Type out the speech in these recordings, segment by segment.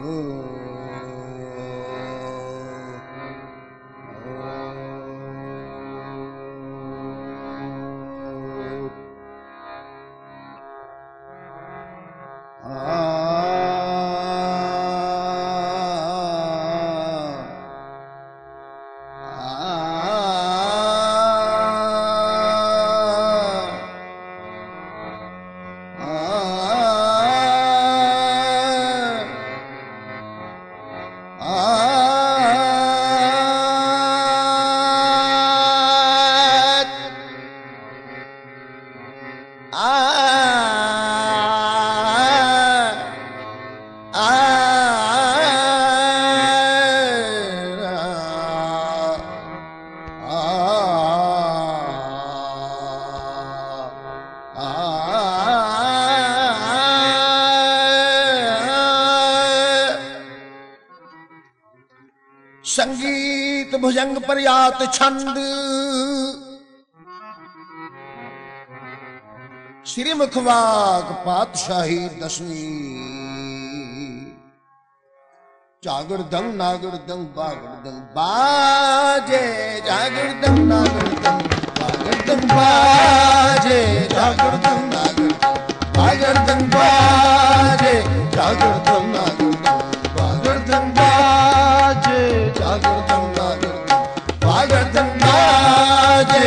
संगीत भुजंग पर्यात छंद श्री मुखवाक पातशाही दसवीं जागरदंग नागरदंग बागरदंग बाजे जागरदंग नागरदंग बागरदंग बाजे जागरदंग नागरदंग बागरदंग बाजे जागरदंग नागरदंग बागरदंग बाजे जागरदंग नागरदंग बागरदंग बाजे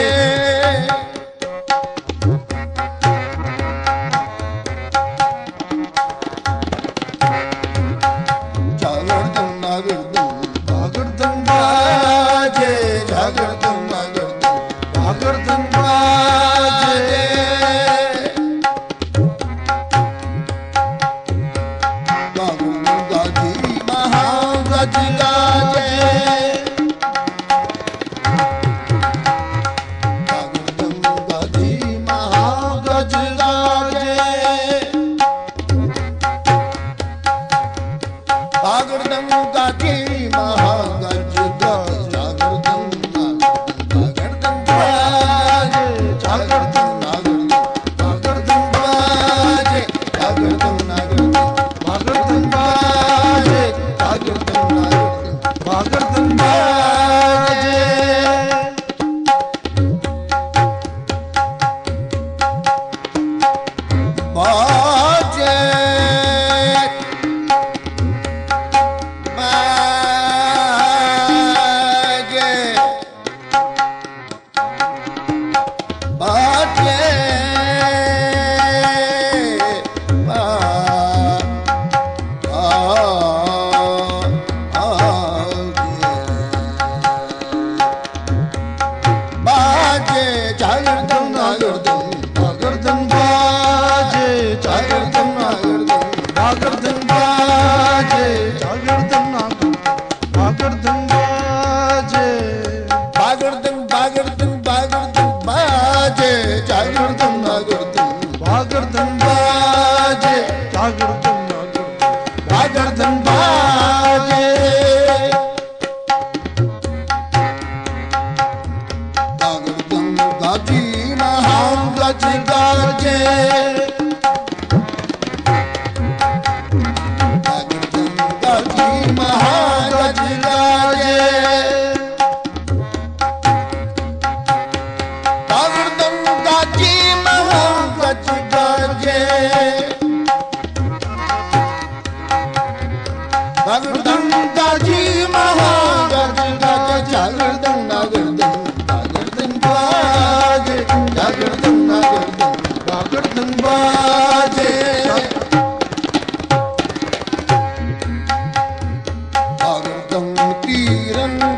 तीरन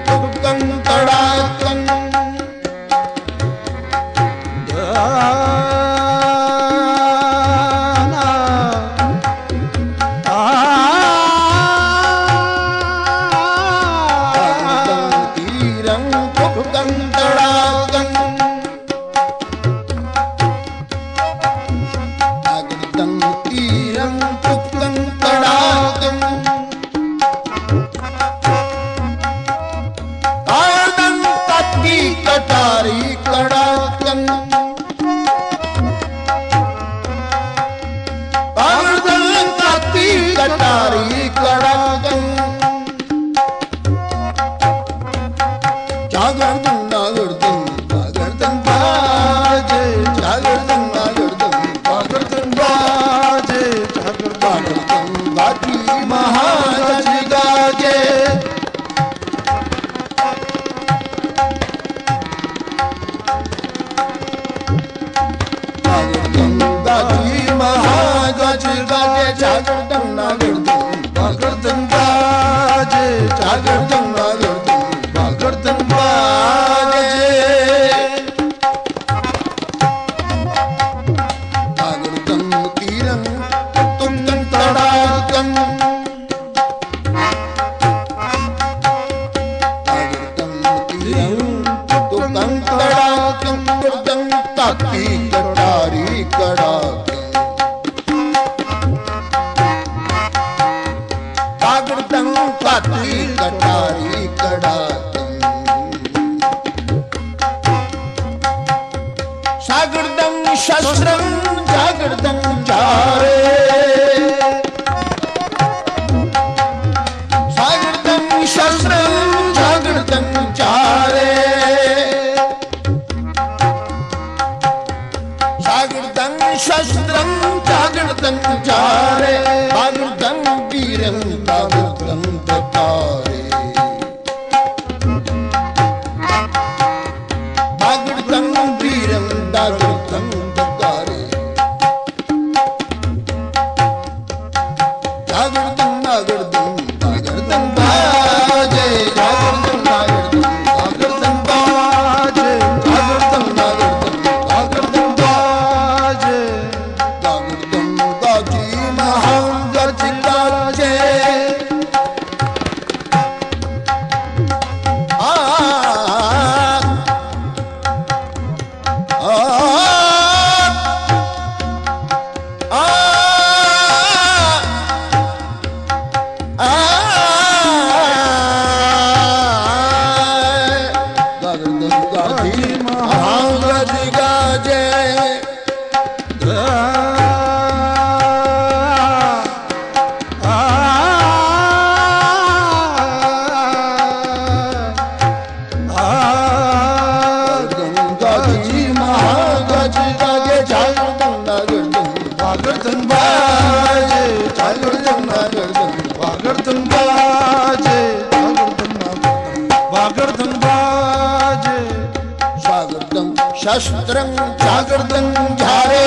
शस्त्रं जागृतं झारे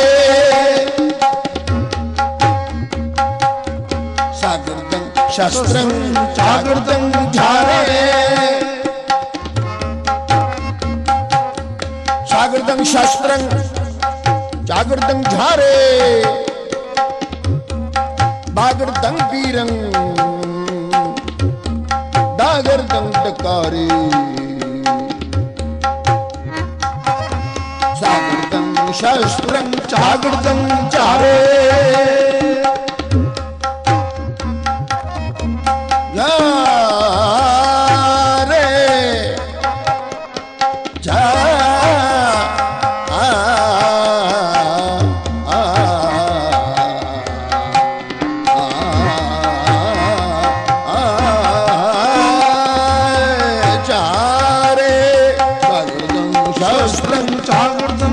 सागृतं शस्त्रं जागृतं झारे सागृतं शस्त्रं जागृतं झारे बागृतं वीरं दागृतं टकारे शस्त्रं जागृतं चारे रे जा चारे शस्त्रं जागृतं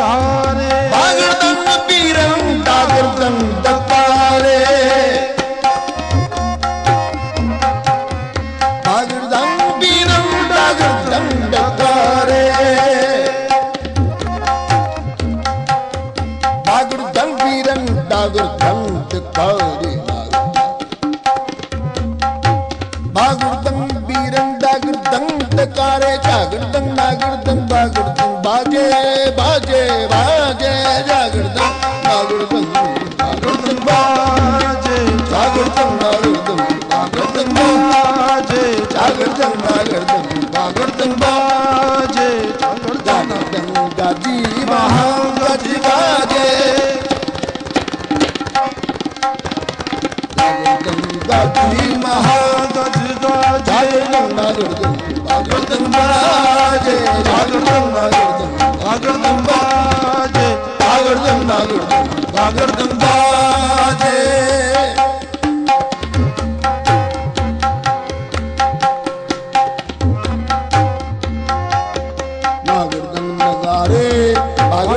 बाजे बाजे बाजे जागृतं नागृतं नागृतं बाजे जागृतं नागृतं नागृतं बाजे जागृतं नागृतं नागृतं बाजे जागृतं गाजी महागाजी बाजे जागृतं गाजी महागाजी जागृतं नागृतं नागृतं बाजे जागृतं नागृतं नागृतं बाजे जागृतं नागृतं नागृतं बाजे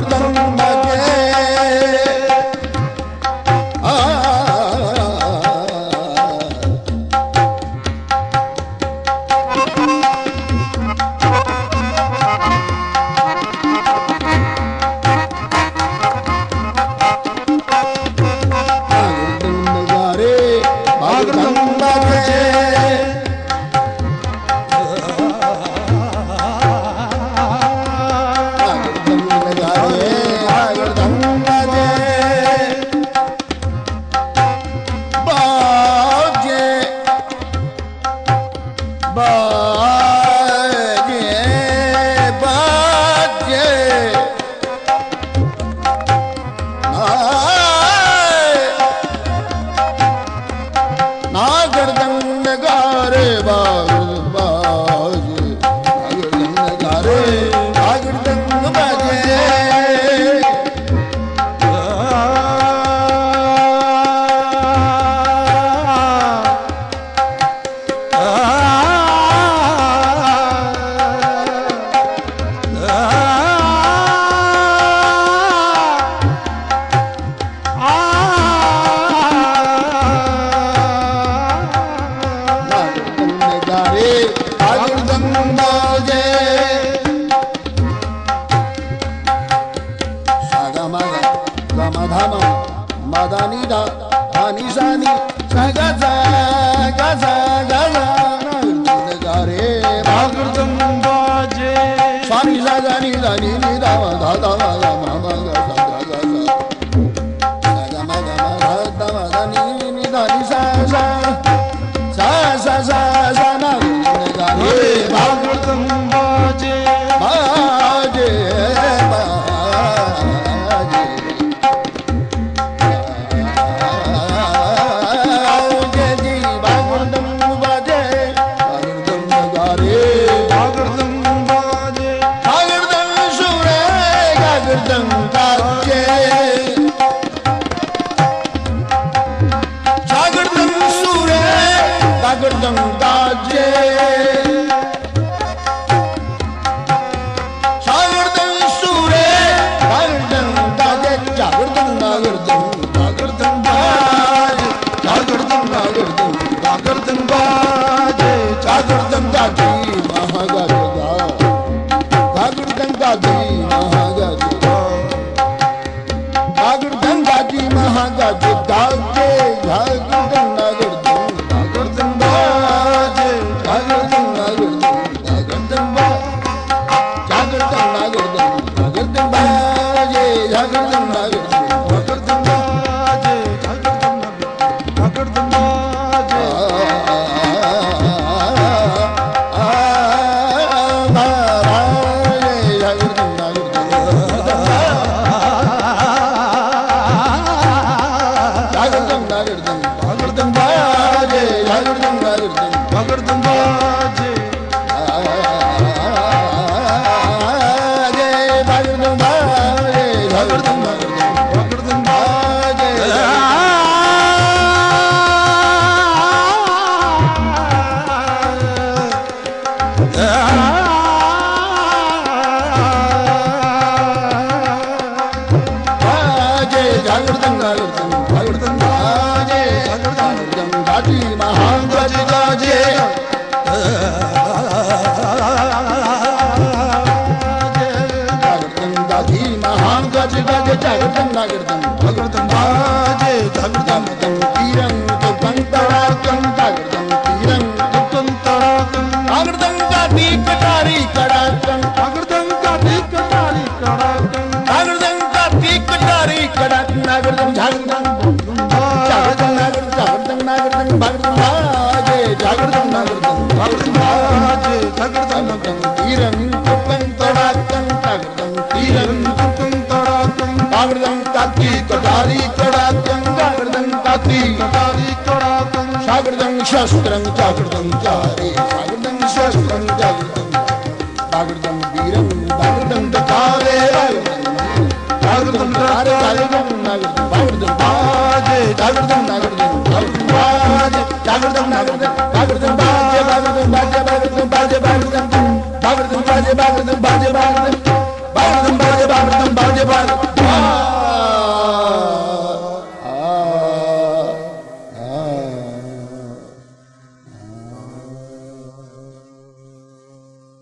Bye.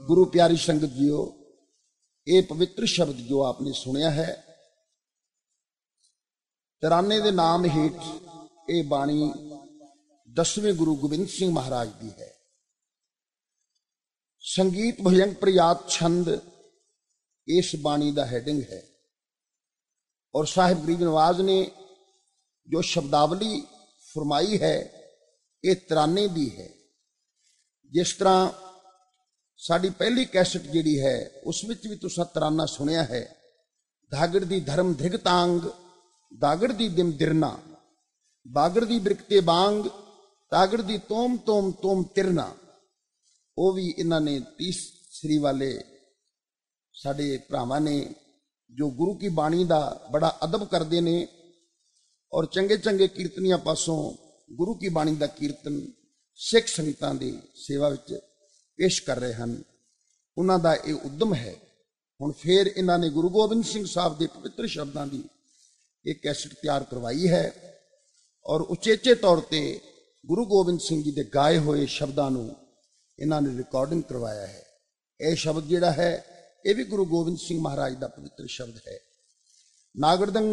गुरु प्यारी संगत जीओ, ये पवित्र शब्द जो आपने सुनिया है, तराने दे नाम हेठ ये बाणी 10वें गुरु गोबिंद सिंह महाराज की है। संगीत भजन प्रयात छंद इस बाणी का हैडिंग है। और साहिब गरीब नवाज ने जो शब्दावली फरमाई है ये तराने दी है। जिस तरह साड़ी पहली कैसेट जिहड़ी है उस विच भी तुसां तराना सुनिया है, धागड़ दी धर्म धिगतांग, दागड़ दी दिम दिरना, बागड़ दी बिरकते बांग, तागड़ दी तोम तोम तोम तिरना। वो भी इन्हां ने तीसरी वाले साडे भरावां ने जो गुरु की बाणी का बड़ा अदब करते ने और चंगे चंगे कीर्तनियां पासों गुरु की बाणी का कीर्तन सिख संगतां दी सेवा विच पेश कर रहे हैं, उन्हां दा ये उद्यम है। हुण फिर इन्हां ने गुरु गोबिंद सिंह साहब के पवित्र शब्दों की एक कैसेट तैयार करवाई है और उचेचे तौर पर गुरु गोबिंद सिंह जी के गाए हुए शब्दों को इन्हां ने रिकॉर्डिंग करवाया है। यह शब्द जिहड़ा है ये भी गुरु गोबिंद सिंह महाराज का पवित्र शब्द है। नागरदंग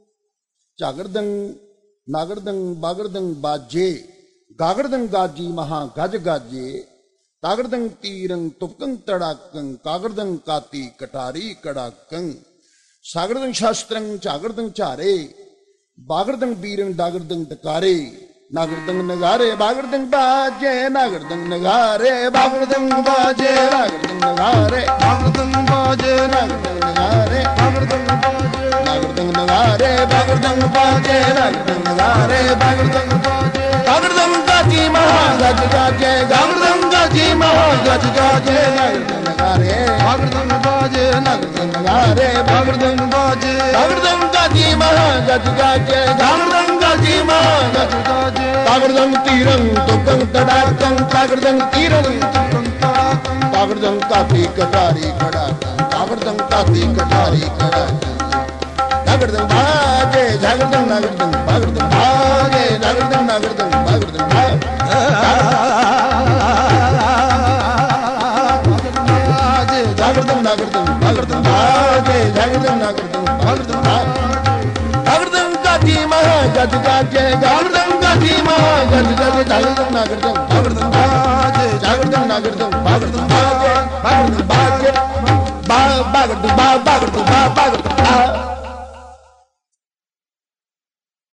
झागरदंग नागरदंग बागरदंग बाजे, गागरदंग गाजी महा गज गाजे, तागरदंग तीरंग तुपकंग तड़ाकंग, कागरदंग काती कटारी कड़ाकंग, सागरदंग शास्त्रंग झागरदंग झारे, बागरदंग बीरंग डागरदंग डकारे, नागरदंग नगारे बागरदंग बाजे, नागरदंग नगारे बागरदंग बाजे, नागरदंग नगारे बागरदंग बाजे, नागरदंग नगारे बागरदंग बाजे, नागरदंग नगारे बागरदंग बाजे, नागरदंग नगारे बागरदंग बाजे, गागरदंग गाजी महा गज गाजे, गागरदंग गाजी महा गज गाजे, नागरदंग नगारे बागरदंग बाजे, नागरदंग नगारे बागरदंग बाजे, गागरदंग गाजी महा गज गाजे, गागरदंग गाजी महा गज गाजे, तागरदंग तीरंग तुकंग तड़ाकंग, तागरदंग तीरंग तुकंग तड़ाकंग, तागरदंग काती कटारी कड़ाकंग, तागरदंग काती कटारी कड़ाकंग, नागरदंग बाजे झागरदंग नागरदंग बागरदंग बाजे, नागरदंग नागरदंग बागरदंग बाजे, झागरदंग नागरदंग बागरदंग बाजे, झागरदंग नागरदंग बागरदंग बाजे, नागरदंग गाजी महा गज गाजे, गागरदंग गाजी महा गज गाजे, झागरदंग नागरदंग बागरदंग बाजे, झागरदंग नागरदंग बागरदंग बाजे, बागरदंग बाजे, बागरदंग बागरदंग बागरदंग